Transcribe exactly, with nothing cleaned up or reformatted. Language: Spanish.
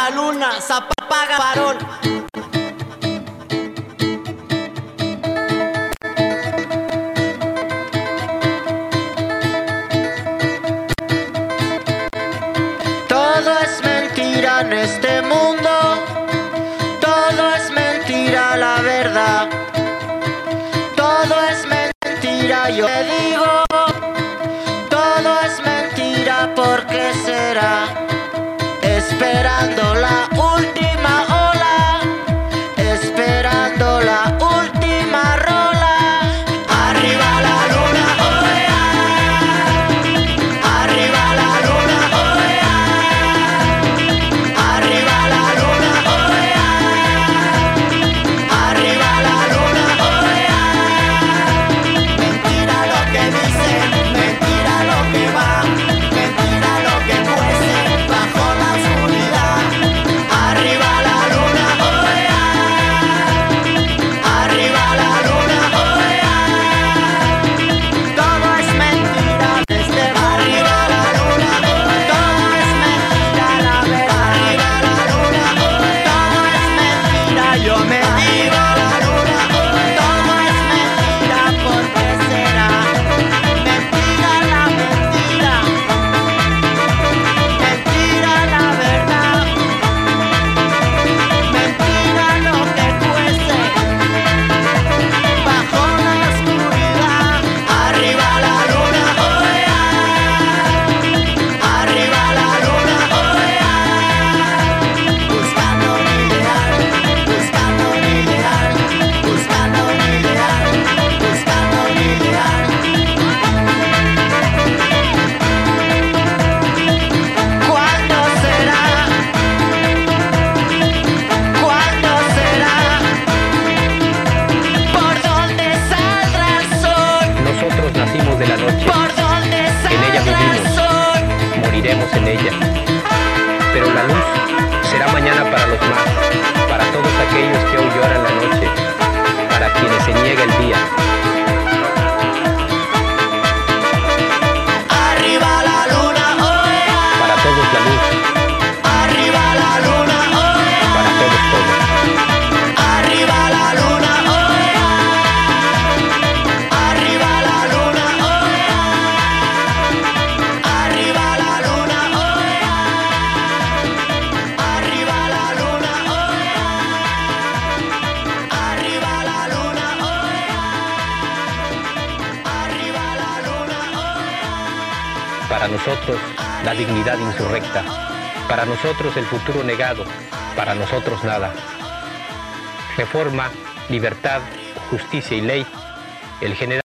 la luna, se apaga varón. Todo es mentira en este mundo, todo es mentira, la verdad. Todo es mentira, yo te digo, todo es mentira, ¿por qué será? Esperando la última ola, esperando la última rola. Arriba la luna, oh yeah. Arriba la luna, oh yeah. Arriba la luna, oh yeah. Arriba la luna, oh yeah. Mentira lo que dicen, mentira lo que va, mentira lo que cuece bajo la oscuridad. Arriba la luna, oh yeah. Arriba la luna, oh yeah. Todo es mentira desde arriba la luna, oh yeah. Todo es mentira, la verdad. Arriba la luna, oh yeah. Todo es mentira, yo me digo la luna, oh yeah. Todo es mentira, ¿por qué será? Mentira la mentira, mentira la verdad, mentira lo que cuece bajo la oscuridad. Arriba la luna, oh yeah. Arriba la luna, oh yeah. Buscando mi ideal, buscando mi ideal, buscando mi ideal, buscando mi ideal. ¿Cuándo será? ¿Cuándo será? ¿Por dónde saldrá el sol? Nosotros nacimos de la noche, ¿Por dónde en ella saldrá el vivimos, sol? moriremos en ella. Pero la luz será mañana para los más, para todos aquellos que hoy lloran la noche, para quienes se niega el día. Arriba la luna, oh yeah. Para todos la luz, Arriba la luna, oh yeah. para todos todo. Arriba la luna, oh yeah. Arriba la luna, oh yeah. Arriba la luna, oh yeah. Arriba la luna, oh yeah. Arriba la luna, oh yeah. Arriba la luna, oh yeah. Para nosotros la dignidad insurrecta, para nosotros el futuro negado, para nosotros nada. Reforma, libertad, justicia y ley, el general